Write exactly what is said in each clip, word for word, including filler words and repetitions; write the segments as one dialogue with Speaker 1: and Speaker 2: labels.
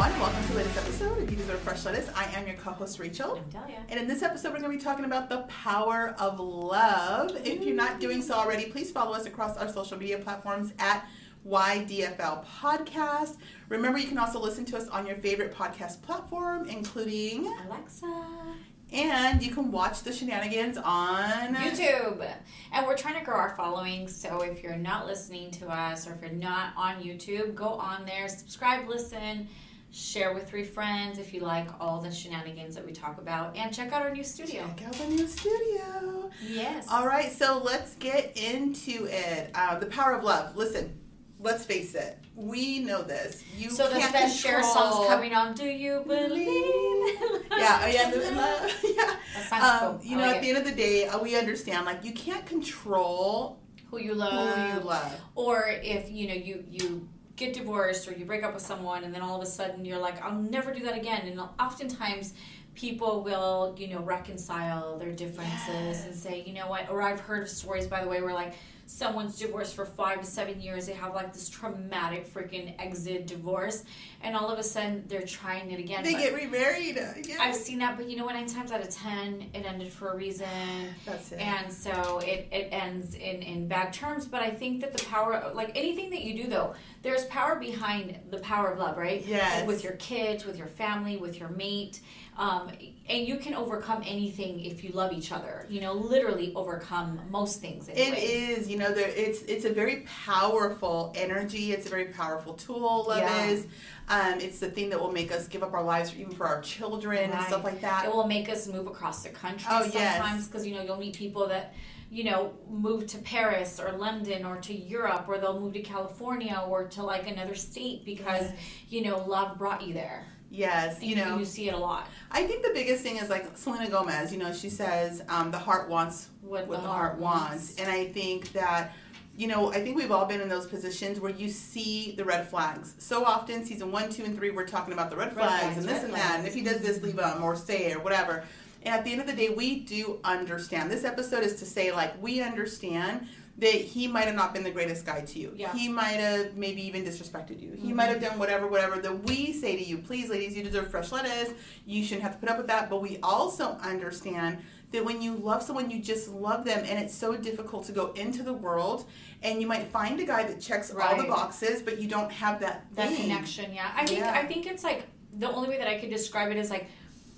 Speaker 1: everyone. Welcome to the latest episode of You Deserve Fresh Lettuce. I am your co-host, Rachel.
Speaker 2: I'm Talia.
Speaker 1: And in this episode, we're going to be talking about the power of love. Ooh. If you're not doing so already, please follow us across our social media platforms at Y D F L Podcast. Remember, you can also listen to us on your favorite podcast platform, including
Speaker 2: Alexa.
Speaker 1: And you can watch the shenanigans on
Speaker 2: YouTube. And we're trying to grow our following, so if you're not listening to us or if you're not on YouTube, go on there, subscribe, listen, share with three friends if you like all the shenanigans that we talk about, and check out our new studio.
Speaker 1: Check out the new studio.
Speaker 2: Yes.
Speaker 1: All right, so let's get into it. Uh, the power of love. Listen, let's face it. We know this. You
Speaker 2: so
Speaker 1: can't
Speaker 2: there's that Cher song's coming on. Do you believe?
Speaker 1: yeah, oh yeah, the, love. yeah.
Speaker 2: That sounds
Speaker 1: um,
Speaker 2: cool.
Speaker 1: You know, like at it. the end of the day, uh, we understand. Like, you can't control
Speaker 2: who you love,
Speaker 1: who you love,
Speaker 2: or if you know you you get divorced or you break up with someone, and then all of a sudden you're like, I'll never do that again. And oftentimes people will, you know, reconcile their differences yes. and say, you know what? Or I've heard of stories, by the way, where like someone's divorced for five to seven years. They have like this traumatic freaking exit divorce, and all of a sudden they're trying it again.
Speaker 1: They but get remarried. Yes.
Speaker 2: I've seen that, but you know what? Nine times out of ten, it ended for a reason.
Speaker 1: That's it.
Speaker 2: And so it, it ends in, in bad terms. But I think that the power, like anything that you do, though, there's power behind the power of love, right?
Speaker 1: Yes.
Speaker 2: Like with your kids, with your family, with your mate. Um, and you can overcome anything if you love each other. You know, literally overcome most things. Anyway.
Speaker 1: It is, you know, there, it's it's a very powerful energy. It's a very powerful tool. Love
Speaker 2: yeah.
Speaker 1: is. Um, it's the thing that will make us give up our lives, even for our children
Speaker 2: right.
Speaker 1: and stuff like that.
Speaker 2: It will make us move across the country
Speaker 1: oh,
Speaker 2: sometimes because, yes. you know, you'll meet people that, you know, move to Paris or London or to Europe, or they'll move to California or to like another state because, yes. you know, love brought you there.
Speaker 1: Yes, you know.
Speaker 2: You see it a lot.
Speaker 1: I think the biggest thing is like Selena Gomez, you know, she says um, the heart wants what, what the, the heart, heart wants. wants. And I think that, you know, I think we've all been in those positions where you see the red flags. So often, season one, two, and three, we're talking about the red flags, red flags and this and flags. that. And if he does this, leave him or stay or whatever. And at the end of the day, we do understand. This episode is to say, like, we understand that he might have not been the greatest guy to you.
Speaker 2: Yeah. He
Speaker 1: might have maybe even disrespected you. He
Speaker 2: mm-hmm.
Speaker 1: might have done whatever, whatever that we say to you. Please, ladies, you deserve fresh lettuce. You shouldn't have to put up with that. But we also understand that when you love someone, you just love them. And it's so difficult to go into the world. And you might find a guy that checks right. all the boxes, but you don't have that
Speaker 2: That
Speaker 1: thing.
Speaker 2: connection, yeah. I think,
Speaker 1: yeah.
Speaker 2: I think it's like, the only way that I could describe it is like,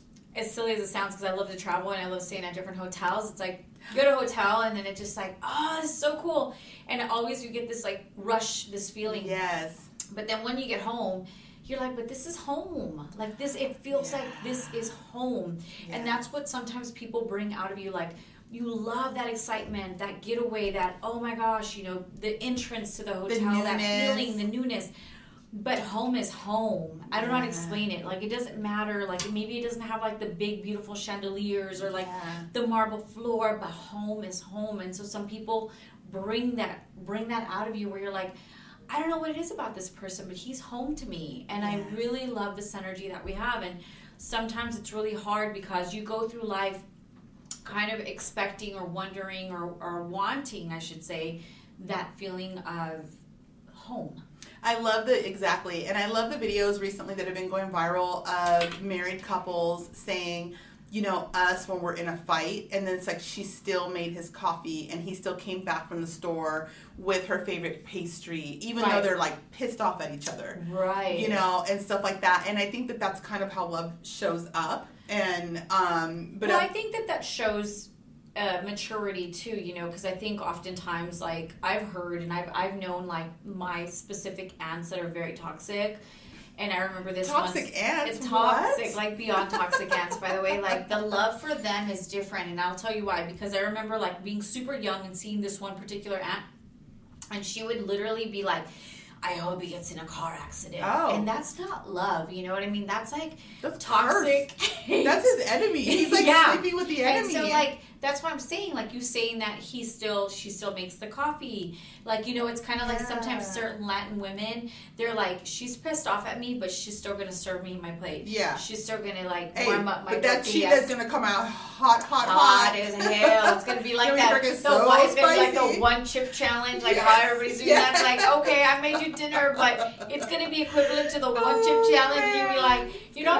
Speaker 2: as silly as it sounds, because I love to travel and I love staying at different hotels. It's like, you go to a hotel and then it's just like, oh, this is so cool. And always you get this like rush, this feeling.
Speaker 1: Yes.
Speaker 2: But then when you get home, you're like, but this is home. Like this, it feels yeah. like this is home. Yeah. And that's what sometimes people bring out of you. Like, you love that excitement, that getaway, that, oh my gosh, you know, the entrance to the hotel, that feeling, the newness. But home is home. I don't yeah. know how to explain it. Like, it doesn't matter. Like, maybe it doesn't have, like, the big, beautiful chandeliers or, like, yeah. the marble floor. But home is home. And so some people bring that bring that out of you where you're like, I don't know what it is about this person, but he's home to me. And yes. I really love this energy that we have. And sometimes it's really hard because you go through life kind of expecting or wondering or, or wanting, I should say, that feeling of home.
Speaker 1: I love the, exactly, and I love the videos recently that have been going viral of married couples saying, you know, us when we're in a fight, and then it's like she still made his coffee, and he still came back from the store with her favorite pastry, even right. though they're like pissed off at each other.
Speaker 2: Right.
Speaker 1: You know, and stuff like that. And I think that that's kind of how love shows up. And, um, but
Speaker 2: well,
Speaker 1: I,
Speaker 2: I think that that shows Uh, maturity too, you know, because I think oftentimes, like, I've heard and I've I've known like my specific aunts that are very toxic, and I remember this
Speaker 1: toxic
Speaker 2: once,
Speaker 1: aunts,
Speaker 2: it's toxic,
Speaker 1: what?
Speaker 2: like beyond toxic aunts, by the way. Like, the love for them is different, and I'll tell you why. Because I remember like being super young and seeing this one particular aunt, and she would literally be like, I hope he gets in a car accident.
Speaker 1: Oh.
Speaker 2: And that's not love, you know what I mean? That's like
Speaker 1: that's
Speaker 2: toxic.
Speaker 1: That's his enemy. He's like
Speaker 2: yeah.
Speaker 1: sleeping with the enemy.
Speaker 2: And so like, that's what I'm saying. Like, you saying that he still, she still makes the coffee. Like, you know, it's kind of like yeah. sometimes certain Latin women, they're like, she's pissed off at me, but she's still going to serve me my plate.
Speaker 1: Yeah.
Speaker 2: She's still going to like
Speaker 1: hey,
Speaker 2: warm up my
Speaker 1: but that cheetah's going to come out hot, hot, hot.
Speaker 2: Hot as hell. It's going to be like that. The
Speaker 1: so
Speaker 2: one, it's going to be like
Speaker 1: spicy.
Speaker 2: the one chip challenge, like
Speaker 1: yeah.
Speaker 2: how everybody's doing
Speaker 1: yeah.
Speaker 2: that. It's like, okay, I made you dinner, but it's going to be equivalent to the one chip
Speaker 1: oh,
Speaker 2: challenge.
Speaker 1: Man.
Speaker 2: You'll be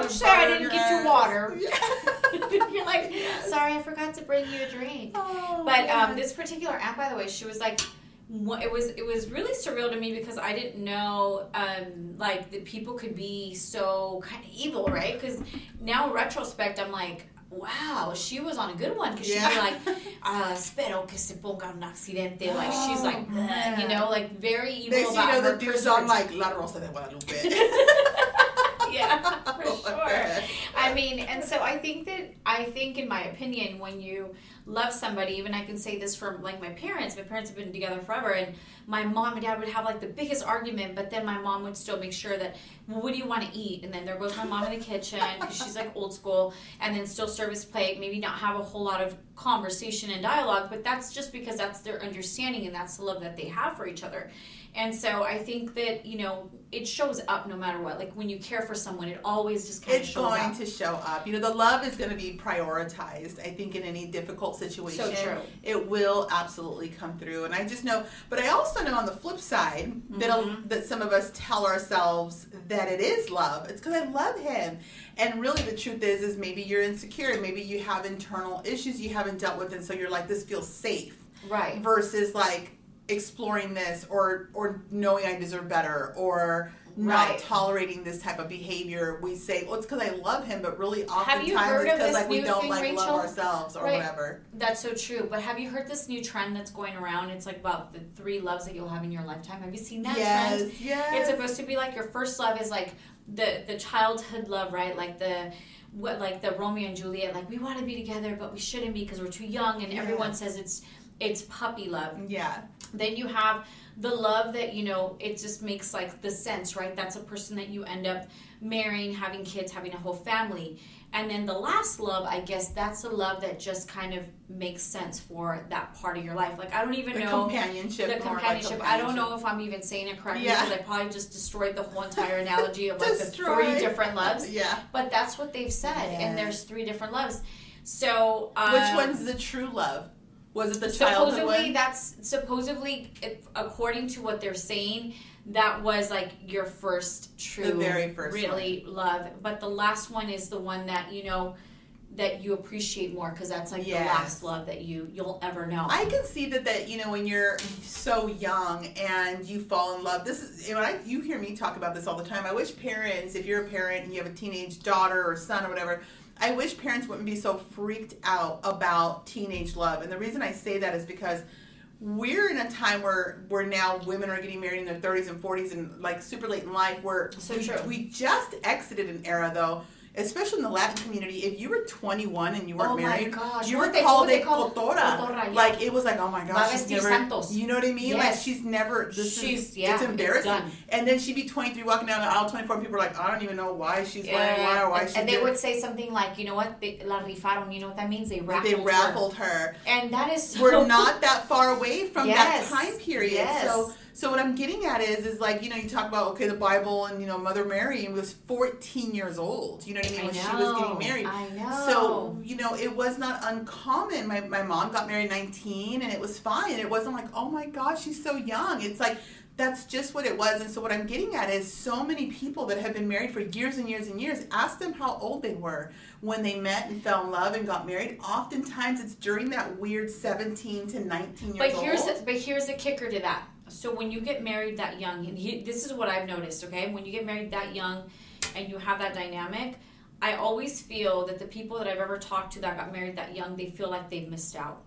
Speaker 2: Don't say I didn't get you water.
Speaker 1: Yeah.
Speaker 2: You're like,
Speaker 1: yes.
Speaker 2: sorry, I forgot to bring you a drink.
Speaker 1: Oh,
Speaker 2: but um, this particular aunt, by the way, she was like, it was it was really surreal to me because I didn't know um, like that people could be so kind of evil, right? Because now in retrospect, I'm like, wow, she was on a good one because
Speaker 1: yeah.
Speaker 2: she'd be like, uh, espero que se ponga un accidente. Like she's like, oh, you know, like very evil
Speaker 1: they,
Speaker 2: about
Speaker 1: you know,
Speaker 2: her.
Speaker 1: the dude's on like La Rosa de Guadalupe.
Speaker 2: Yeah, for sure. I mean, and so I think that, I think in my opinion, when you love somebody, even I can say this from like my parents, my parents have been together forever, and my mom and dad would have like the biggest argument, but then my mom would still make sure that, well, what do you want to eat? And then there goes my mom in the kitchen, because she's like old school, and then still service plate, maybe not have a whole lot of conversation and dialogue, but that's just because that's their understanding and that's the love that they have for each other. And so I think that, you know, it shows up no matter what. Like when you care for someone, it always just kind
Speaker 1: it's
Speaker 2: of shows up.
Speaker 1: It's going to show up. You know, the love is going to be prioritized, I think, in any difficult situation.
Speaker 2: So true.
Speaker 1: It will absolutely come through. And I just know, but I also know on the flip side mm-hmm. that, that some of us tell ourselves that it is love. It's because I love him. And really the truth is, is maybe you're insecure. Maybe you have internal issues you haven't dealt with. And so you're like, this feels safe.
Speaker 2: Right.
Speaker 1: Versus like, exploring this or or knowing I deserve better or not
Speaker 2: right.
Speaker 1: tolerating this type of behavior. We say, well, it's because I love him, but really
Speaker 2: have you
Speaker 1: oftentimes
Speaker 2: heard
Speaker 1: it's
Speaker 2: of
Speaker 1: because
Speaker 2: this
Speaker 1: like we
Speaker 2: new
Speaker 1: don't
Speaker 2: thing,
Speaker 1: like
Speaker 2: Rachel?
Speaker 1: love ourselves or
Speaker 2: right.
Speaker 1: whatever.
Speaker 2: That's so true. But have you heard this new trend that's going around? It's like about the three loves that you'll have in your lifetime. Have you seen that
Speaker 1: yes,
Speaker 2: trend?
Speaker 1: Yes.
Speaker 2: It's supposed to be like your first love is like the the childhood love, right? Like the what like the Romeo and Juliet, like we want to be together but we shouldn't be because we're too young, and yeah. everyone says it's it's puppy love.
Speaker 1: Yeah.
Speaker 2: Then you have the love that, you know, it just makes like the sense, right? That's a person that you end up marrying, having kids, having a whole family. And then the last love, I guess that's a love that just kind of makes sense for that part of your life. Like, I don't even
Speaker 1: the
Speaker 2: know.
Speaker 1: Companionship,
Speaker 2: the companionship.
Speaker 1: like
Speaker 2: I don't know if I'm even saying it correctly
Speaker 1: yeah.
Speaker 2: because I probably just destroyed the whole entire analogy of like the three different loves.
Speaker 1: Yeah.
Speaker 2: But that's what they've said.
Speaker 1: Yes.
Speaker 2: And there's three different loves. So. Um,
Speaker 1: Which one's the true love? Was it the childhood
Speaker 2: supposedly
Speaker 1: one?
Speaker 2: that's supposedly according to what they're saying, that was like your first true
Speaker 1: the very first
Speaker 2: really
Speaker 1: one.
Speaker 2: love, but the last one is the one that, you know, that you appreciate more because that's like
Speaker 1: yes.
Speaker 2: the last love that you you'll ever know.
Speaker 1: I can see that that you know when you're so young and you fall in love. This is, you know, I, you hear me talk about this all the time. I wish parents, if you're a parent and you have a teenage daughter or son or whatever, I wish parents wouldn't be so freaked out about teenage love. And the reason I say that is because we're in a time where where now women are getting married in their thirties and forties and like super late in life. Where
Speaker 2: so
Speaker 1: we,
Speaker 2: true.
Speaker 1: we just exited an era though, especially in the Latin community. If you were twenty-one and you weren't
Speaker 2: oh
Speaker 1: married,
Speaker 2: gosh.
Speaker 1: you
Speaker 2: what
Speaker 1: were
Speaker 2: they,
Speaker 1: called a
Speaker 2: call
Speaker 1: cotora.
Speaker 2: cotora yeah.
Speaker 1: Like it was like, oh my gosh, she's never.
Speaker 2: Santos.
Speaker 1: You know what I mean?
Speaker 2: Yes.
Speaker 1: Like she's never. This
Speaker 2: she's
Speaker 1: is,
Speaker 2: yeah.
Speaker 1: It's embarrassing.
Speaker 2: It's done.
Speaker 1: And then she'd be twenty-three walking down the aisle, twenty-four, and people are like, I don't even know why she's
Speaker 2: yeah.
Speaker 1: wearing why or why
Speaker 2: and,
Speaker 1: she.
Speaker 2: And they
Speaker 1: did.
Speaker 2: would say something like, you know what, they, la rifaron. You know what that means? They raffled.
Speaker 1: They raffled her.
Speaker 2: her. And that is. So
Speaker 1: We're not that far away from
Speaker 2: yes.
Speaker 1: that time period.
Speaker 2: Yes.
Speaker 1: So. So what I'm getting at is, is like, you know, you talk about, okay, the Bible and, you know, Mother Mary was fourteen years old, you know what I mean,
Speaker 2: I
Speaker 1: when
Speaker 2: know,
Speaker 1: she was getting married.
Speaker 2: I know.
Speaker 1: So, you know, it was not uncommon. My, my mom got married at nineteen and it was fine. It wasn't like, oh my gosh, she's so young. It's like, that's just what it was. And so what I'm getting at is so many people that have been married for years and years and years, ask them how old they were when they met and fell in love and got married. Oftentimes it's during that weird seventeen to nineteen years
Speaker 2: but here's
Speaker 1: old.
Speaker 2: The, but here's the kicker to that. So when you get married that young, and he, this is what I've noticed, okay? When you get married that young and you have that dynamic, I always feel that the people that I've ever talked to that got married that young, they feel like they missed out.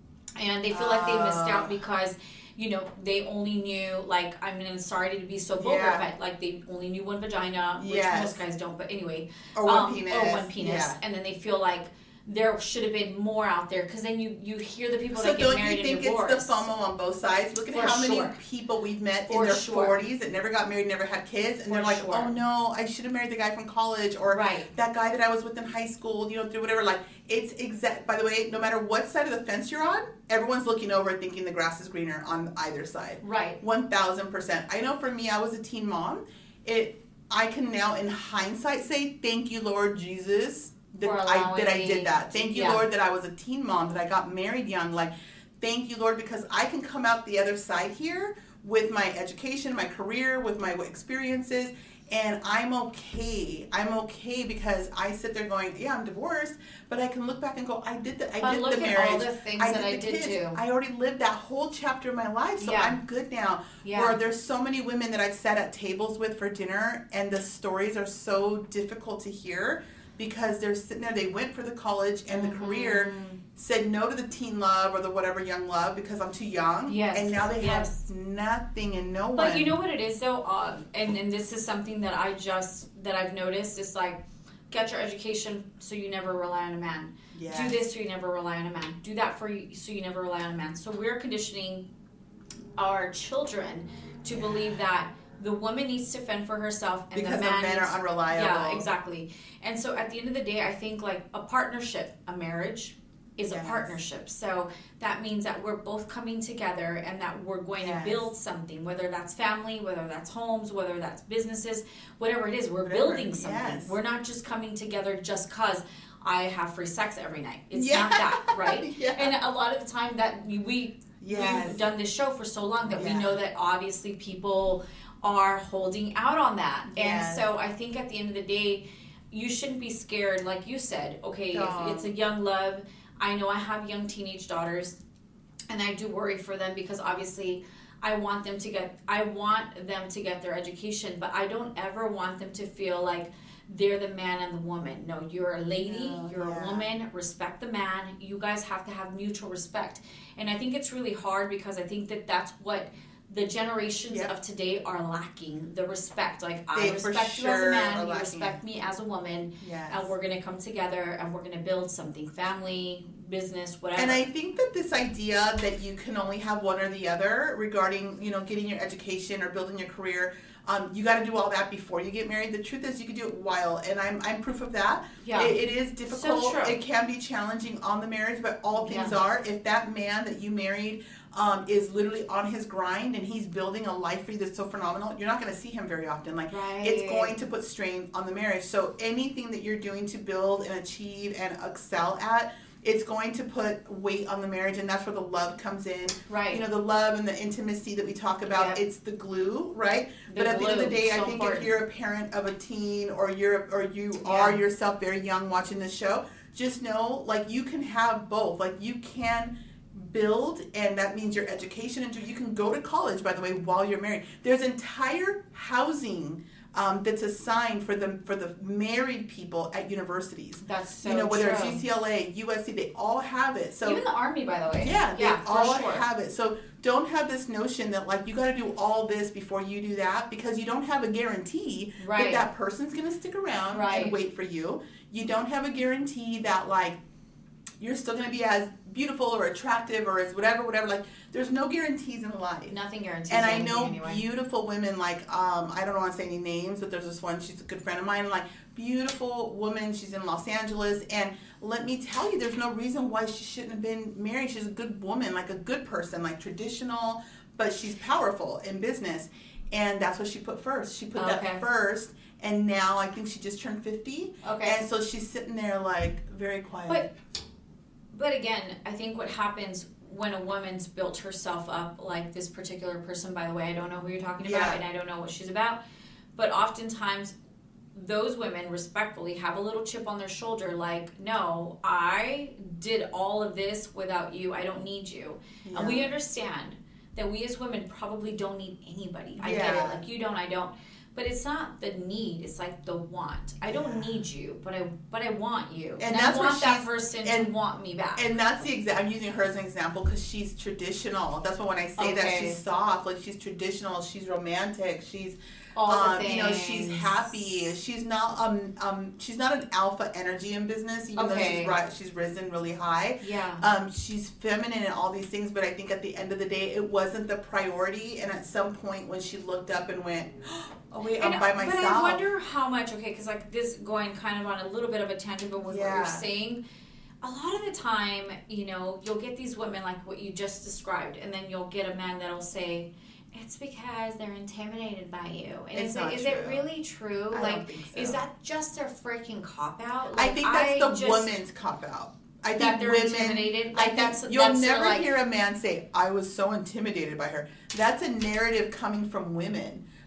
Speaker 2: And they feel uh, like they missed out because, you know, they only knew, like, I mean, I'm sorry to be so vulgar, yeah. but, like, they only knew one vagina, which
Speaker 1: yes.
Speaker 2: most guys don't, but anyway.
Speaker 1: Or one
Speaker 2: um,
Speaker 1: penis.
Speaker 2: Or one penis.
Speaker 1: Yeah.
Speaker 2: And then they feel like there should have been more out there, because then you, you hear the people
Speaker 1: so
Speaker 2: that get married and divorced.
Speaker 1: So don't you think it's the FOMO on both sides? Look at
Speaker 2: For
Speaker 1: how
Speaker 2: sure.
Speaker 1: many people we've met
Speaker 2: For
Speaker 1: in their
Speaker 2: sure.
Speaker 1: forties that never got married, never had kids, and
Speaker 2: For
Speaker 1: they're like,
Speaker 2: sure.
Speaker 1: oh no, I should have married the guy from college, or
Speaker 2: right.
Speaker 1: that guy that I was with in high school, you know, through whatever. Like, it's exact. By the way, no matter what side of the fence you're on, everyone's looking over thinking the grass is greener on either side.
Speaker 2: Right.
Speaker 1: one thousand percent. I know for me, I was a teen mom. It. I can now, in hindsight, say, thank you, Lord Jesus, that I that I did that. Thank you,
Speaker 2: yeah.
Speaker 1: Lord, that I was a teen mom, that I got married young. Like, thank you, Lord, because I can come out the other side here with my education, my career, with my experiences, And I'm okay. I'm okay because I sit there going, yeah, I'm divorced, but I can look back and go, I did the, I
Speaker 2: but
Speaker 1: did
Speaker 2: look
Speaker 1: the
Speaker 2: at
Speaker 1: marriage.
Speaker 2: all the things
Speaker 1: I
Speaker 2: that
Speaker 1: did
Speaker 2: I
Speaker 1: the
Speaker 2: did
Speaker 1: kids.
Speaker 2: too.
Speaker 1: I already lived that whole chapter of my life, so
Speaker 2: yeah.
Speaker 1: I'm good now.
Speaker 2: Yeah.
Speaker 1: Where there's so many women that I've sat at tables with for dinner, and the stories are so difficult to hear because they're sitting there, they went for the college and
Speaker 2: mm-hmm.
Speaker 1: the career, said no to the teen love or the whatever young love because I'm too young.
Speaker 2: Yes.
Speaker 1: And now they
Speaker 2: yes.
Speaker 1: have nothing and no
Speaker 2: but
Speaker 1: one.
Speaker 2: But you know what it is though, um, and, and this is something that I just, that I've noticed, is like, get your education so you never rely on a man. Yes. Do this so you never rely on a man. Do that for you so you never rely on a man. So we're conditioning our children to yes. believe that the woman needs to fend for herself and
Speaker 1: because
Speaker 2: the man
Speaker 1: the men
Speaker 2: needs,
Speaker 1: are unreliable.
Speaker 2: Yeah, exactly. And so at the end of the day, I think like a partnership, a marriage is yes. a partnership. So that means that we're both coming together and that we're going yes. to build something, whether that's family, whether that's homes, whether that's businesses, whatever it is, we're whatever. building something. Yes. We're not just coming together just because I have free sex every night. It's yeah. not that, right? yeah. And a lot of the time that we, we yes. we've done this show for so long that yeah. we know that obviously people are holding out on that. Yes. And so I think at the end of the day, you shouldn't be scared, like you said, okay, Aww. if it's a young love, I know I have young teenage daughters, and I do worry for them because obviously I want them to get I want them to get their education, but I don't ever want them to feel like they're the man and the woman. No, you're a lady, no, you're yeah. a woman, respect the man. You guys have to have mutual respect. And I think it's really hard because I think that that's what the generations yep. of today are lacking, the respect. Like, they I respect you sure as a man, you respect me as a woman, yes. and we're going to come together and we're going to build something, family, business, whatever.
Speaker 1: And I think that this idea that you can only have one or the other regarding, you know, getting your education or building your career, um, you got to do all that before you get married. The truth is you can do it while, and I'm I'm proof of that. Yeah. It, it is difficult.
Speaker 2: So true.
Speaker 1: It can be challenging on the marriage, but all things
Speaker 2: yeah.
Speaker 1: are. If that man that you married Um, is literally on his grind and he's building a life for you that's so phenomenal, you're not going to see him very often. Like,
Speaker 2: right.
Speaker 1: it's going to put strain on the marriage. So anything that you're doing to build and achieve and excel at, it's going to put weight on the marriage, and that's where the love comes in.
Speaker 2: Right.
Speaker 1: You know, the love and the intimacy that we talk about, yep. it's the glue, right?
Speaker 2: The
Speaker 1: but at
Speaker 2: glue.
Speaker 1: the end of the day,
Speaker 2: so
Speaker 1: I think
Speaker 2: important.
Speaker 1: if you're a parent of a teen or you're or you
Speaker 2: yeah.
Speaker 1: are yourself very young watching this show, just know, like, you can have both. Like, you can build, and that means your education, and you can go to college, by the way, while you're married. There's entire housing um, that's assigned for the for the married people at universities.
Speaker 2: That's so
Speaker 1: you know, whether
Speaker 2: true.
Speaker 1: it's U C L A, U S C, they all have it. So
Speaker 2: even the Army, by the way.
Speaker 1: Yeah, they
Speaker 2: yeah,
Speaker 1: all
Speaker 2: for sure.
Speaker 1: have it. So don't have this notion that, like, you got to do all this before you do that, because you don't have a guarantee
Speaker 2: right.
Speaker 1: that that person's going to stick around
Speaker 2: right.
Speaker 1: and wait for you. You don't have a guarantee that, like, you're still going to be as beautiful or attractive or as whatever, whatever. Like, there's no guarantees in life.
Speaker 2: Nothing guarantees.
Speaker 1: And I know
Speaker 2: anyway.
Speaker 1: beautiful women, like, um, I don't want to say any names, but there's this one, she's a good friend of mine, like, beautiful woman, she's in Los Angeles, and let me tell you, there's no reason why she shouldn't have been married. She's a good woman, like a good person, like traditional, but she's powerful in business. And that's what she put first. She put
Speaker 2: okay.
Speaker 1: that first. And now I think she just turned fifty.
Speaker 2: Okay.
Speaker 1: And so she's sitting there, like, very quiet.
Speaker 2: But, but again, I think what happens when a woman's built herself up, like this particular person, by the way, I don't know who you're talking about, yeah. and I don't know what she's about, but oftentimes those women respectfully have a little chip on their shoulder, like, no, I did all of this without you. I don't need you. Yeah. And we understand that we as women probably don't need anybody. I
Speaker 1: yeah.
Speaker 2: get it. Like, you don't, I don't. But it's not the need, it's like the want. I don't yeah. need you, but I but I want you. And, and that's I want that person and, to want me back.
Speaker 1: And that's the exact, I'm using her as an example because she's traditional. That's why when I say okay. that she's soft, like, she's traditional, she's romantic, she's
Speaker 2: all
Speaker 1: um,
Speaker 2: the things.
Speaker 1: You know, she's happy. She's not um um she's not an alpha energy in business, even
Speaker 2: okay.
Speaker 1: though she's right she's risen really high.
Speaker 2: Yeah.
Speaker 1: Um she's feminine and all these things, but I think at the end of the day it wasn't the priority, and at some point when she looked up and went, oh wait, I'm and, by myself.
Speaker 2: But I wonder how much, okay, because like this going kind of on a little bit of a tangent, but with yeah. what you're saying, a lot of the time, you know, you'll get these women like what you just described, and then you'll get a man that'll say, it's because they're intimidated by you. And
Speaker 1: it's
Speaker 2: is,
Speaker 1: not
Speaker 2: it, is
Speaker 1: true.
Speaker 2: it really true?
Speaker 1: I
Speaker 2: like,
Speaker 1: don't think so.
Speaker 2: Is that just their freaking cop out? Like,
Speaker 1: I think that's
Speaker 2: I
Speaker 1: the
Speaker 2: just,
Speaker 1: woman's cop out. I
Speaker 2: that
Speaker 1: think
Speaker 2: they're
Speaker 1: women,
Speaker 2: intimidated.
Speaker 1: Like,
Speaker 2: I that's
Speaker 1: you'll
Speaker 2: that's
Speaker 1: never
Speaker 2: like,
Speaker 1: hear a man say, "I was so intimidated by her." That's a narrative coming from women.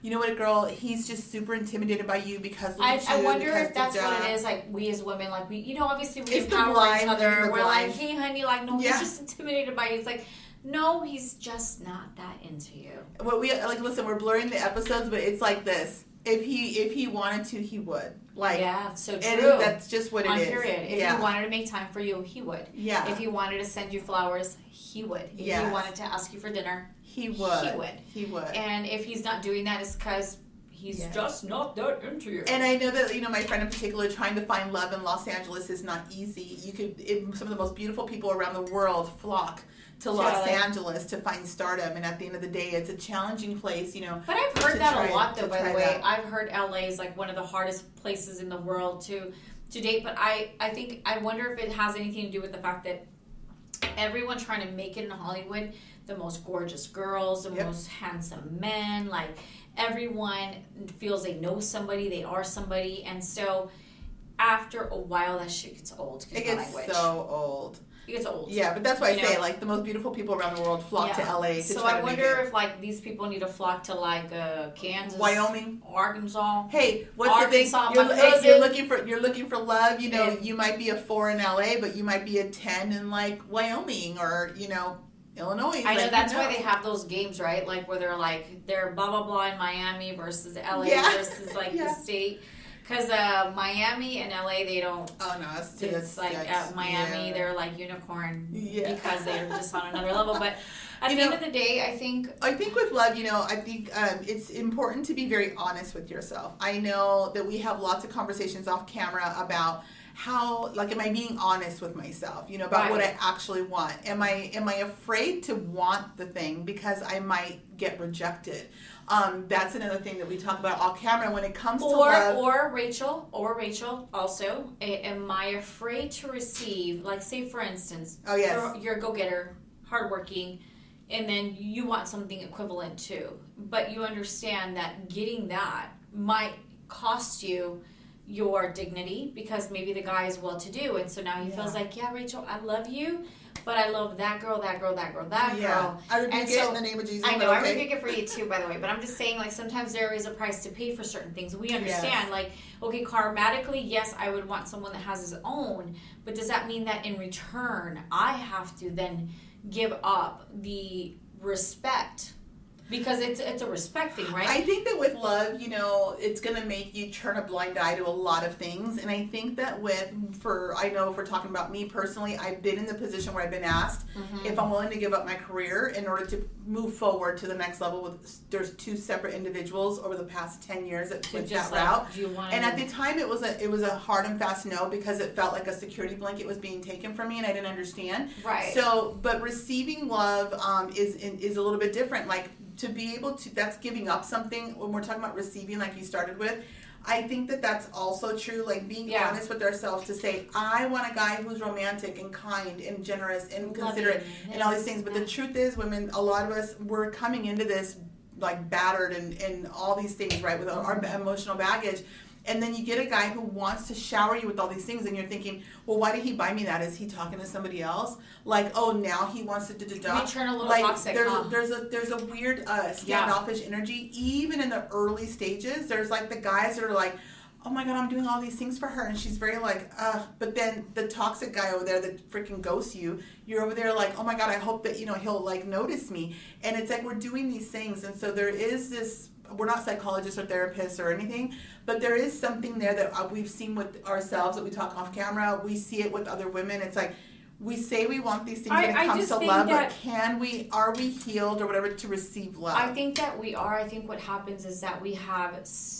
Speaker 1: you know what, girl, he's just super intimidated by you because
Speaker 2: I,
Speaker 1: you,
Speaker 2: I wonder
Speaker 1: because
Speaker 2: if that's
Speaker 1: da,
Speaker 2: what it is. Like we as women, like we, you know, obviously we
Speaker 1: it's
Speaker 2: empower
Speaker 1: blind,
Speaker 2: each other. We're
Speaker 1: blind.
Speaker 2: like, hey, honey, like no,
Speaker 1: yeah.
Speaker 2: he's just intimidated by you. It's like, no, he's just not that into you.
Speaker 1: What we like, listen, we're blurring the episodes, but it's like this. If he if he wanted to, he would. Like
Speaker 2: yeah, so true.
Speaker 1: It is, that's just what it
Speaker 2: On
Speaker 1: is.
Speaker 2: Period. If
Speaker 1: yeah.
Speaker 2: he wanted to make time for you, he would.
Speaker 1: Yeah.
Speaker 2: If he wanted to send you flowers, he would. If
Speaker 1: yes.
Speaker 2: he wanted to ask you for dinner,
Speaker 1: he would.
Speaker 2: He would.
Speaker 1: He would.
Speaker 2: And if he's not doing that, it's because he's
Speaker 1: yes.
Speaker 2: just not that into you.
Speaker 1: And I know that, you know, my friend in particular, trying to find love in Los Angeles is not easy. You could, it, some of the most beautiful people around the world flock to Los
Speaker 2: yeah, like,
Speaker 1: Angeles to find stardom, and at the end of the day, it's a challenging place, you know.
Speaker 2: But I've heard that
Speaker 1: try,
Speaker 2: a lot, though. By the way,
Speaker 1: that.
Speaker 2: I've heard L A is like one of the hardest places in the world to to date. But I, I think I wonder if it has anything to do with the fact that everyone trying to make it in Hollywood, the most gorgeous girls, the
Speaker 1: yep.
Speaker 2: most handsome men, like everyone feels they know somebody, they are somebody, and so after a while, that shit gets old.
Speaker 1: It gets so old.
Speaker 2: It gets old.
Speaker 1: Yeah, but that's why I
Speaker 2: you
Speaker 1: say
Speaker 2: know?
Speaker 1: like the most beautiful people around the world flock
Speaker 2: yeah.
Speaker 1: to L A. To
Speaker 2: so
Speaker 1: try
Speaker 2: I
Speaker 1: to
Speaker 2: wonder
Speaker 1: make it.
Speaker 2: if like these people need to flock to like uh, Kansas,
Speaker 1: Wyoming,
Speaker 2: Arkansas.
Speaker 1: Hey, what's
Speaker 2: Arkansas,
Speaker 1: the thing? You're,
Speaker 2: hey,
Speaker 1: you're looking for you're looking for love. You know,
Speaker 2: and,
Speaker 1: you might be a four in L A, but you might be a ten in like Wyoming or you know Illinois.
Speaker 2: I know
Speaker 1: like,
Speaker 2: that's
Speaker 1: you know.
Speaker 2: why they have those games, right? Like where they're like they're blah blah blah in Miami versus L A
Speaker 1: yeah.
Speaker 2: versus like
Speaker 1: yeah.
Speaker 2: the state. Because uh, Miami and L A, they don't.
Speaker 1: Oh no, it's,
Speaker 2: it's
Speaker 1: it's
Speaker 2: like
Speaker 1: it's,
Speaker 2: at Miami,
Speaker 1: yeah.
Speaker 2: they're like unicorn
Speaker 1: yeah.
Speaker 2: because they're just on another level. But at
Speaker 1: you
Speaker 2: the
Speaker 1: know,
Speaker 2: end of the day, I think
Speaker 1: I think with love, you know, I think um, it's important to be very honest with yourself. I know that we have lots of conversations off camera about how, like, am I being honest with myself? You know, about
Speaker 2: right.
Speaker 1: what I actually want. Am I am I afraid to want the thing because I might get rejected? Um, that's another thing that we talk about off camera when it comes
Speaker 2: or,
Speaker 1: to love.
Speaker 2: Or Rachel, or Rachel also, am I afraid to receive, like say for instance,
Speaker 1: oh, yes.
Speaker 2: you're, you're a go-getter, hardworking, and then you want something equivalent too. But you understand that getting that might cost you your dignity because maybe the guy is well-to-do. And so now he yeah. feels like, yeah, Rachel, I love you. But I love that girl, that girl, that girl, that
Speaker 1: yeah.
Speaker 2: girl.
Speaker 1: I rebuke
Speaker 2: and
Speaker 1: it
Speaker 2: so,
Speaker 1: in the name of Jesus.
Speaker 2: I know,
Speaker 1: okay.
Speaker 2: I rebuke it for you too, by the way. But I'm just saying, like, sometimes there is a price to pay for certain things. We understand,
Speaker 1: yes.
Speaker 2: like, okay, karmatically, yes, I would want someone that has his own. But does that mean that in return, I have to then give up the respect? Because it's it's a respect thing, right?
Speaker 1: I think that with love, you know, it's going to make you turn a blind eye to a lot of things. And I think that with, for, I know if we're talking about me personally, I've been in the position where I've been asked mm-hmm. if I'm willing to give up my career in order to move forward to the next level. With There's two separate individuals over the past ten years that went that
Speaker 2: like,
Speaker 1: route.
Speaker 2: Do you want
Speaker 1: and at the time, it was a it was a hard and fast no because it felt like a security blanket was being taken from me and I didn't understand.
Speaker 2: Right.
Speaker 1: So, but receiving love um, is is a little bit different. Like, to be able to, that's giving up something when we're talking about receiving like you started with. I think that that's also true, like being yeah. honest with ourselves to say, I want a guy who's romantic and kind and generous and considerate and all these things. But yeah. the truth is, women, a lot of us, we're coming into this like battered and, and all these things, right, with our emotional baggage. And then you get a guy who wants to shower you with all these things, and you're thinking, well, why did he buy me that? Is he talking to somebody else? Like, oh, now he wants to da da da.
Speaker 2: We turn a little
Speaker 1: like,
Speaker 2: toxic.
Speaker 1: There's
Speaker 2: huh?
Speaker 1: a, there's a there's a weird uh, standoffish yeah. energy, even in the early stages. There's like the guys that are like, oh my god, I'm doing all these things for her, and she's very like, ugh. But then the toxic guy over there that freaking ghosts you, you're over there like, oh my god, I hope that you know he'll like notice me. And it's like we're doing these things, and so there is this. We're not psychologists or therapists or anything, but there is something there that we've seen with ourselves that we talk off camera. We see it with other women. It's like we say we want these things
Speaker 2: I,
Speaker 1: when it
Speaker 2: I
Speaker 1: comes to love,
Speaker 2: that,
Speaker 1: but can we, are we healed or whatever to receive love?
Speaker 2: I think that we are. I think what happens is that we have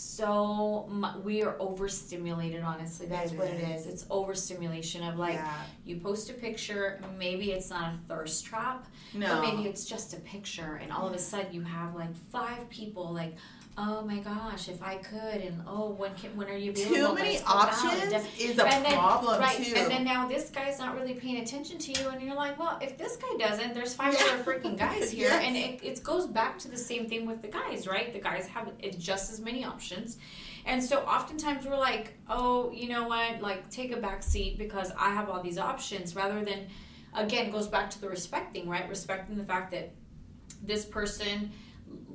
Speaker 2: so much, we are overstimulated, honestly. That's
Speaker 1: it
Speaker 2: what
Speaker 1: is.
Speaker 2: it is. It's overstimulation of like,
Speaker 1: yeah.
Speaker 2: you post a picture, maybe it's not a thirst trap,
Speaker 1: no.
Speaker 2: but maybe it's just a picture, and all of a sudden you have like five people like, oh my gosh, if I could, and oh, when can, when are you available?
Speaker 1: Too many options is a
Speaker 2: and then,
Speaker 1: problem
Speaker 2: right,
Speaker 1: too.
Speaker 2: And then now this guy's not really paying attention to you, and you're like, well, if this guy doesn't, there's five
Speaker 1: yeah.
Speaker 2: other freaking guys here,
Speaker 1: yes.
Speaker 2: and it, it goes back to the same thing with the guys, right? The guys have just as many options, and so oftentimes we're like, oh, you know what? Like, take a back seat because I have all these options, rather than, again, it goes back to the respecting, right? Respecting the fact that this person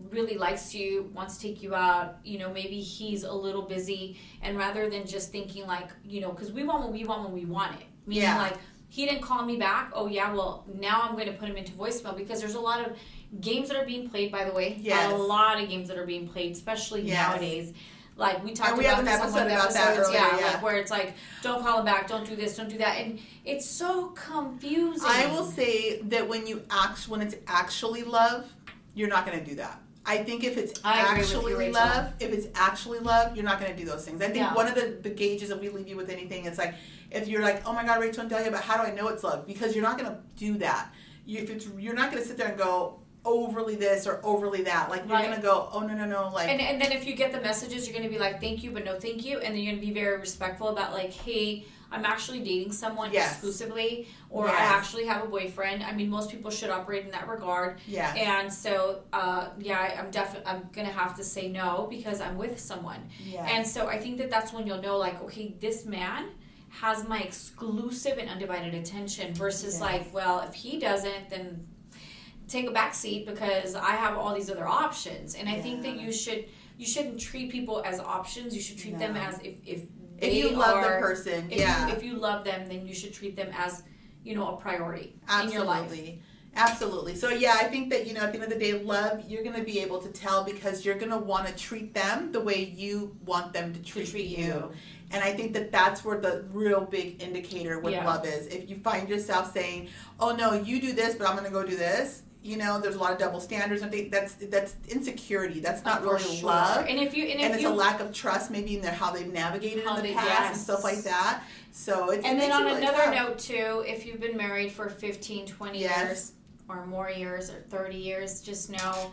Speaker 2: really likes you, wants to take you out, you know, maybe he's a little busy, and rather than just thinking like, you know, because we want what we want when we want it. Meaning yeah. like, he didn't call me back. Oh, yeah, well, now I'm going to put him into voicemail, because there's a lot of games that are being played, by the way.
Speaker 1: Yes.
Speaker 2: A lot of games that are being played, especially yes. nowadays. Like, we talked
Speaker 1: and we
Speaker 2: about
Speaker 1: have an episode about
Speaker 2: episodes,
Speaker 1: that earlier,
Speaker 2: yeah,
Speaker 1: yeah.
Speaker 2: like where it's like, don't call him back, don't do this, don't do that. And it's so confusing.
Speaker 1: I will say that when you act, when it's actually love, you're not going to do that. I think if it's
Speaker 2: I
Speaker 1: actually
Speaker 2: you,
Speaker 1: love, if it's actually love, you're not going to do those things. I think
Speaker 2: yeah.
Speaker 1: one of the, the gauges if we leave you with anything, it's like, if you're like, oh my God, Rachel and Delia, but how do I know it's love? Because you're not going to do that. You, if it's, you're not going to sit there and go overly this or overly that. Like, you're right. going to go, oh, no, no, no. Like,
Speaker 2: and, and then if you get the messages, you're going to be like, thank you, but no thank you. And then you're going to be very respectful about like, hey, I'm actually dating someone yes. exclusively, or yes. I actually have a boyfriend. I mean, most people should operate in that regard.
Speaker 1: Yes.
Speaker 2: And so, uh, yeah, I'm definitely, I'm going to have to say no because I'm with someone.
Speaker 1: Yes.
Speaker 2: And so I think that that's when you'll know, like, okay, this man has my exclusive and undivided attention versus yes. like, well, if he doesn't, then take a back seat because I have all these other options. And I yeah. think that you should, you shouldn't treat people as options. You should treat no. them as if, if
Speaker 1: If you love
Speaker 2: are,
Speaker 1: the person,
Speaker 2: if
Speaker 1: yeah.
Speaker 2: You, if you love them, then you should treat them as, you know, a priority
Speaker 1: Absolutely.
Speaker 2: in your life.
Speaker 1: Absolutely. So, yeah, I think that, you know, at the end of the day, love, you're going to be able to tell because you're going to want to treat them the way you want them to treat, to treat you. you. And I think that that's where the real big indicator with yeah. love is. If you find yourself saying, oh, no, you do this, but I'm going to go do this. You know, there's a lot of double standards. I think that's that's insecurity. That's not really sure. love.
Speaker 2: And if you and, if
Speaker 1: and it's
Speaker 2: you,
Speaker 1: a lack of trust, maybe in their how they've navigated
Speaker 2: how
Speaker 1: in the
Speaker 2: they,
Speaker 1: past
Speaker 2: yes.
Speaker 1: and stuff like that. So it's
Speaker 2: and
Speaker 1: it
Speaker 2: then on
Speaker 1: really
Speaker 2: another
Speaker 1: tough.
Speaker 2: note too, if you've been married for fifteen, twenty
Speaker 1: yes.
Speaker 2: years or more years or thirty years, just know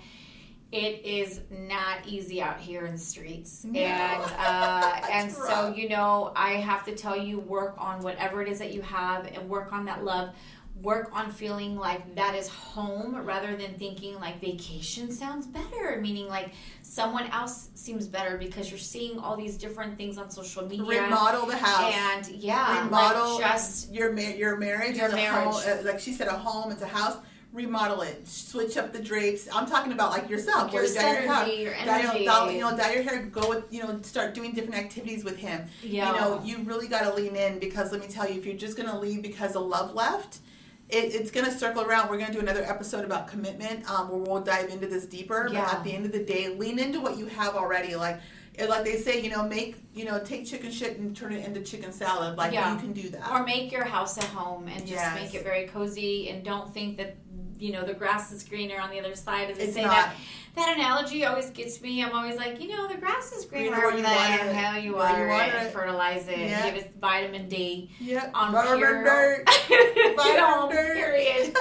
Speaker 2: it is not easy out here in the streets.
Speaker 1: No.
Speaker 2: And uh, and
Speaker 1: rough.
Speaker 2: so you know, I have to tell you, work on whatever it is that you have and work on that love. Work on feeling like that is home rather than thinking like vacation sounds better, meaning like someone else seems better because you're seeing all these different things on social media.
Speaker 1: Remodel the house.
Speaker 2: And yeah,
Speaker 1: remodel
Speaker 2: like just
Speaker 1: your ma- your marriage.
Speaker 2: Your
Speaker 1: is
Speaker 2: marriage.
Speaker 1: A home, uh, like she said, a home, it's a house. Remodel it. Switch up the drapes. I'm talking about like yourself.
Speaker 2: Your
Speaker 1: dye your hair.
Speaker 2: your
Speaker 1: Dye,
Speaker 2: energy.
Speaker 1: dye, you know, dye your hair. Go with, you know, start doing different activities with him.
Speaker 2: Yeah.
Speaker 1: You know, you really got to lean in because let me tell you, if you're just going to leave because of love left, It, it's going to circle around. We're going to do another episode about commitment um, where we'll dive into this deeper.
Speaker 2: Yeah.
Speaker 1: But at the end of the day, lean into what you have already. Like like they say, you know, make, you know, take chicken shit and turn it into chicken salad. Like yeah. you can do that.
Speaker 2: Or make your house a home and just
Speaker 1: yes.
Speaker 2: make it very cozy and don't think that, you know, the grass is greener on the other side. As they
Speaker 1: it's
Speaker 2: say
Speaker 1: not.
Speaker 2: that. That analogy always gets me. I'm always like, you know, the grass is greener
Speaker 1: where
Speaker 2: over
Speaker 1: you
Speaker 2: there.
Speaker 1: water it.
Speaker 2: How you
Speaker 1: Where
Speaker 2: water,
Speaker 1: you water
Speaker 2: it,
Speaker 1: it.
Speaker 2: and fertilize it,
Speaker 1: Yeah.
Speaker 2: give it vitamin D.
Speaker 1: Yep.
Speaker 2: On
Speaker 1: Vitamin
Speaker 2: pure
Speaker 1: dirt.
Speaker 2: Vitamin
Speaker 1: Vitamin dirt.
Speaker 2: Period.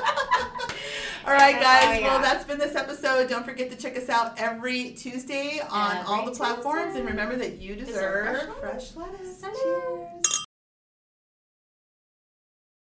Speaker 1: All right, guys.
Speaker 2: Oh, yeah.
Speaker 1: Well, that's been this episode. Don't forget to check us out every Tuesday on
Speaker 2: Every
Speaker 1: all the platforms.
Speaker 2: Tuesday.
Speaker 1: And remember that you deserve,
Speaker 2: Deserve fresh
Speaker 1: fresh lettuce.
Speaker 2: lettuce.
Speaker 1: Cheers.